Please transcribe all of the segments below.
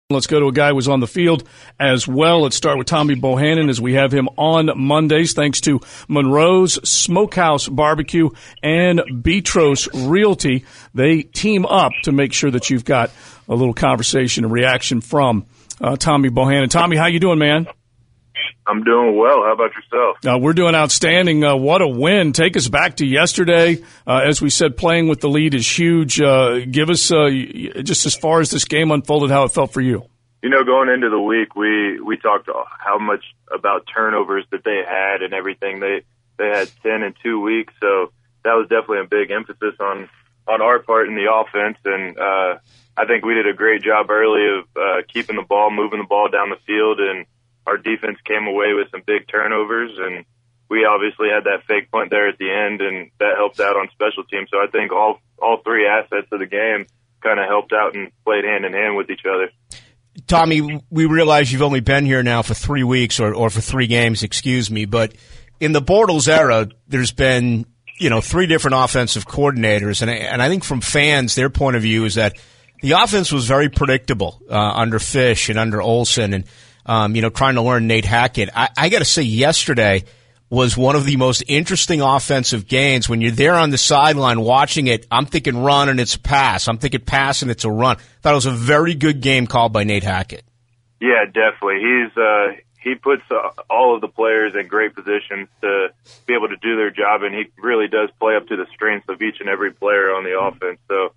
Let's go to a guy who was on the field as well. Let's start with Tommy Bohannon as we have him on Mondays, thanks to Monroe's Smokehouse Barbecue and Betros Realty. They team up to make sure that you've got a little conversation and reaction from Tommy Bohannon. Tommy, how you doing, man? I'm doing well. How about yourself? We're doing outstanding. What a win. Take us back to yesterday. As we said, playing with the lead is huge. Give us, just as far as this game unfolded, how it felt for you. You know, going into the week, we talked how much about turnovers that they had and everything. They had 10 in 2 weeks, so that was definitely a big emphasis on our part in the offense. And I think we did a great job early of keeping the ball, moving the ball down the field, and our defense came away with some big turnovers, and we obviously had that fake punt there at the end, and that helped out on special teams. So I think all three assets of the game kind of helped out and played hand in hand with each other. Tommy, we realize you've only been here now for 3 weeks or for 3 games, excuse me, but in the Bortles era, there's been, 3 different offensive coordinators, and I think from fans, their point of view is that the offense was very predictable under Fish and under Olsen, and trying to learn Nate Hackett. I got to say, yesterday was one of the most interesting offensive games. When you're there on the sideline watching it, I'm thinking run and it's a pass. I'm thinking pass and it's a run. Thought it was a very good game called by Nate Hackett. Yeah, definitely. He puts all of the players in great positions to be able to do their job, and he really does play up to the strengths of each and every player on the offense. So,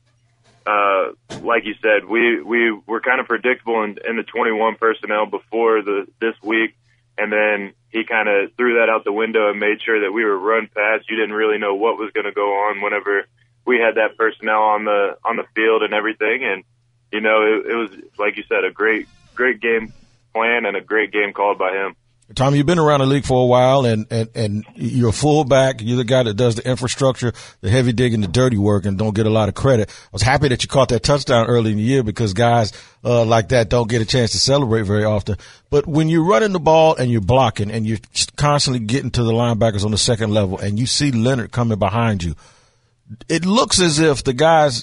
like you said, we were kind of predictable in the 21 personnel before this week, and then he kind of threw that out the window and made sure that we were run past. You didn't really know what was going to go on whenever we had that personnel on the field and everything. And it was, like you said, a great game plan and a great game called by him. Tommy, you've been around the league for a while, and you're a fullback. You're the guy that does the infrastructure, the heavy digging, the dirty work, and don't get a lot of credit. I was happy that you caught that touchdown early in the year because guys like that don't get a chance to celebrate very often. But when you're running the ball and you're blocking and you're constantly getting to the linebackers on the second level and you see Leonard coming behind you, it looks as if the guys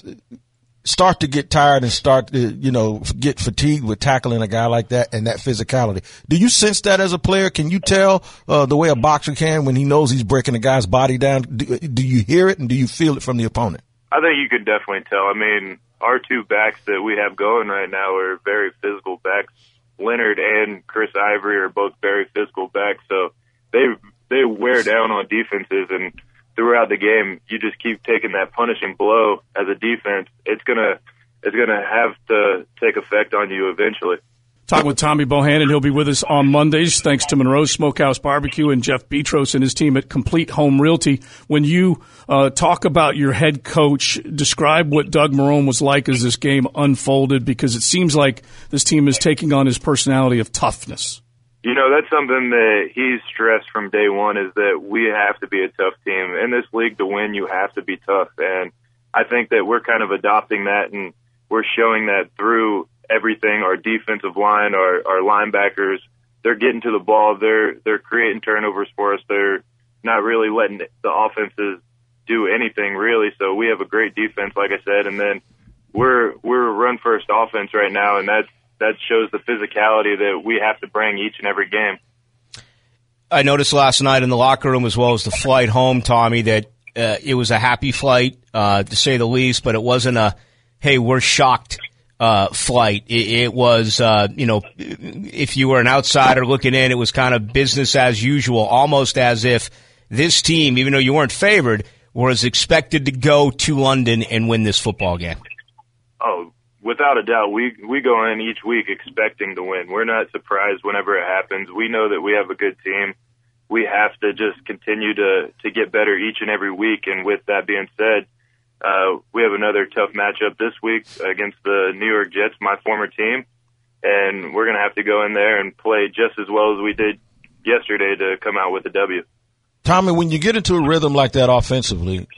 start to get tired and start to, get fatigued with tackling a guy like that and that physicality. Do you sense that as a player? Can you tell the way a boxer can when he knows he's breaking a guy's body down? Do you hear it and do you feel it from the opponent? I think you can definitely tell. I mean, our 2 backs that we have going right now are very physical backs. Leonard and Chris Ivory are both very physical backs, so they wear down on defenses, and throughout the game, you just keep taking that punishing blow as a defense. It's gonna have to take effect on you eventually. Talking with Tommy Bohannon. He'll be with us on Mondays, thanks to Monroe's Smokehouse Barbecue and Jeff Betros and his team at Complete Home Realty. When you talk about your head coach, describe what Doug Marrone was like as this game unfolded, because it seems like this team is taking on his personality of toughness. That's something that he's stressed from day one, is that we have to be a tough team. In this league, to win, you have to be tough. And I think that we're kind of adopting that, and we're showing that through everything. Our defensive line, our linebackers, they're getting to the ball. They're creating turnovers for us. They're not really letting the offenses do anything, really. So we have a great defense, like I said, and then we're a run-first offense right now, and that shows the physicality that we have to bring each and every game. I noticed last night in the locker room, as well as the flight home, Tommy, that it was a happy flight, to say the least, but it wasn't a, hey, we're shocked flight. It was, if you were an outsider looking in, it was kind of business as usual, almost as if this team, even though you weren't favored, was expected to go to London and win this football game. Oh, without a doubt, we go in each week expecting to win. We're not surprised whenever it happens. We know that we have a good team. We have to just continue to get better each and every week. And with that being said, we have another tough matchup this week against the New York Jets, my former team. And we're going to have to go in there and play just as well as we did yesterday to come out with a W. Tommy, when you get into a rhythm like that offensively,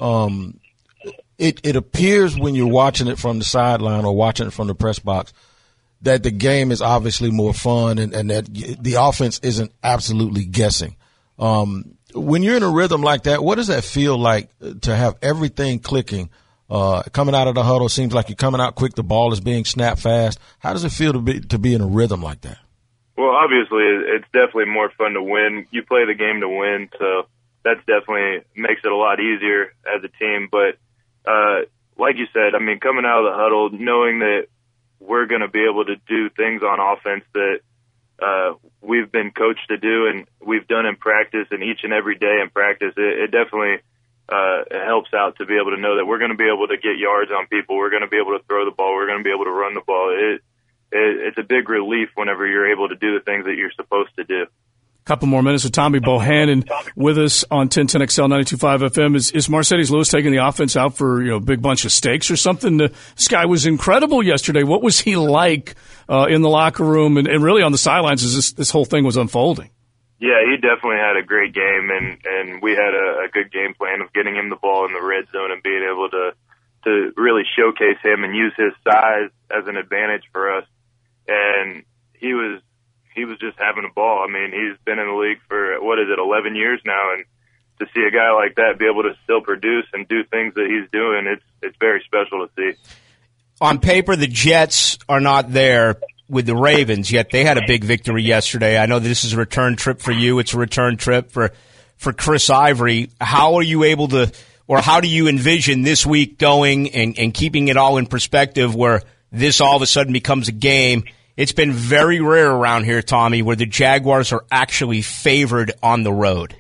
it appears when you're watching it from the sideline or watching it from the press box that the game is obviously more fun and that the offense isn't absolutely guessing. When you're in a rhythm like that, what does that feel like to have everything clicking Coming out of the huddle, seems like you're coming out quick. The ball is being snapped fast. How does it feel to be in a rhythm like that? Well, obviously, it's definitely more fun to win. You play the game to win, so that's definitely makes it a lot easier as a team. But like you said, I mean, coming out of the huddle, knowing that we're going to be able to do things on offense that we've been coached to do and we've done in practice and each and every day in practice, it definitely it helps out to be able to know that we're going to be able to get yards on people. We're going to be able to throw the ball. We're going to be able to run the ball. It's a big relief whenever you're able to do the things that you're supposed to do. Couple more minutes with Tommy Bohannon with us on 1010XL 92.5 FM. Is Marcedes Lewis taking the offense out for a big bunch of steaks or something? This guy was incredible yesterday. What was he like in the locker room and really on the sidelines as this whole thing was unfolding? Yeah, he definitely had a great game, and we had a good game plan of getting him the ball in the red zone and being able to really showcase him and use his size as an advantage for us. And he was just having a ball. I mean, he's been in the league for, 11 years now, and to see a guy like that be able to still produce and do things that he's doing, it's very special to see. On paper, the Jets are not there with the Ravens, yet they had a big victory yesterday. I know this is a return trip for you. It's a return trip for Chris Ivory. How are you able to, or how do you envision this week going and keeping it all in perspective where this all of a sudden becomes a game? It's been very rare around here, Tommy, where the Jaguars are actually favored on the road.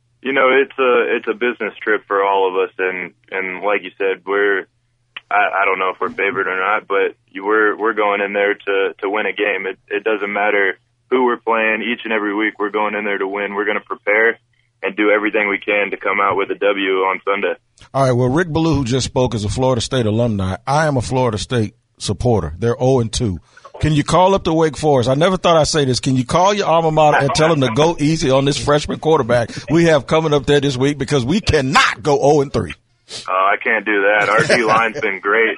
It's a business trip for all of us, and like you said, I don't know if we're favored or not, but we're going in there to win a game. It doesn't matter who we're playing. Each and every week, we're going in there to win. We're going to prepare and do everything we can to come out with a W on Sunday. All right. Well, Rick Ballou, who just spoke, is a Florida State alumni. I am a Florida State supporter. They're 0-2. Can you call up to Wake Forest? I never thought I'd say this. Can you call your alma mater and tell them to go easy on this freshman quarterback we have coming up there this week, because we cannot go 0-3. I can't do that. Our D-line's been great,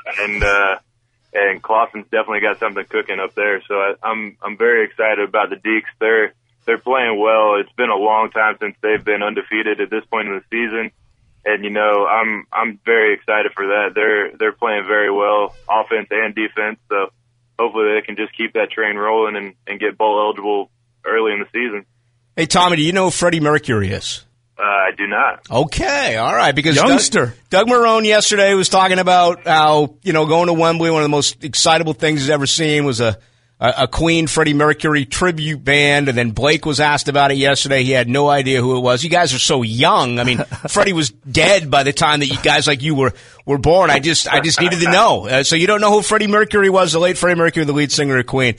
and Clawson's definitely got something cooking up there. So I'm very excited about the Deeks. They're playing well. It's been a long time since they've been undefeated at this point in the season, and I'm very excited for that. They're playing very well, offense and defense. So hopefully they can just keep that train rolling and get bowl eligible early in the season. Hey, Tommy, do you know who Freddie Mercury is? I do not. Okay, all right. Because youngster Doug Marrone yesterday was talking about how going to Wembley, one of the most excitable things he's ever seen was a Queen Freddie Mercury tribute band, and then Blake was asked about it yesterday. He had no idea who it was. You guys are so young. I mean, Freddie was dead by the time that you guys like you were born. I just needed to know. So you don't know who Freddie Mercury was, the late Freddie Mercury, the lead singer of Queen.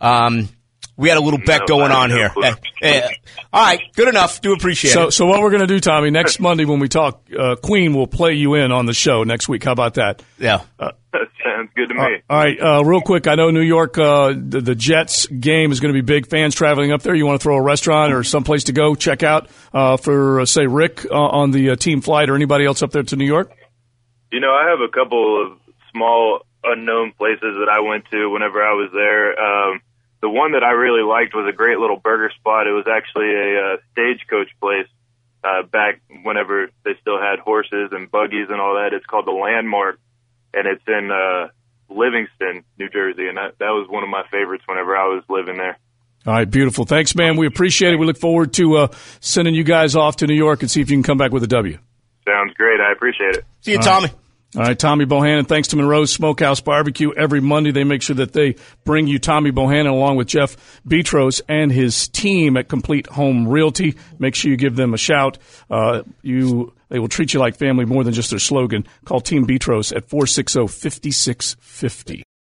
We had a little bet going on here. All right, good enough. Do appreciate it. So what we're going to do, Tommy, next Monday when we talk, Queen will play you in on the show next week. How about that? Yeah. That sounds good to me. All right, real quick, I know New York, the Jets game is going to be big. Fans traveling up there. You want to throw a restaurant or someplace to go check out for, say, Rick on the team flight or anybody else up there to New York? I have a couple of small unknown places that I went to whenever I was there. The one that I really liked was a great little burger spot. It was actually a stagecoach place back whenever they still had horses and buggies and all that. It's called The Landmark, and it's in Livingston, New Jersey, and that was one of my favorites whenever I was living there. All right, beautiful. Thanks, man. We appreciate it. We look forward to sending you guys off to New York and see if you can come back with a W. Sounds great. I appreciate it. See you, Tommy. All right, Tommy Bohannon, thanks to Monroe's Smokehouse Barbecue. Every Monday they make sure that they bring you Tommy Bohannon along with Jeff Betros and his team at Complete Home Realty. Make sure you give them a shout. They will treat you like family more than just their slogan. Call Team Betros at 460-5650.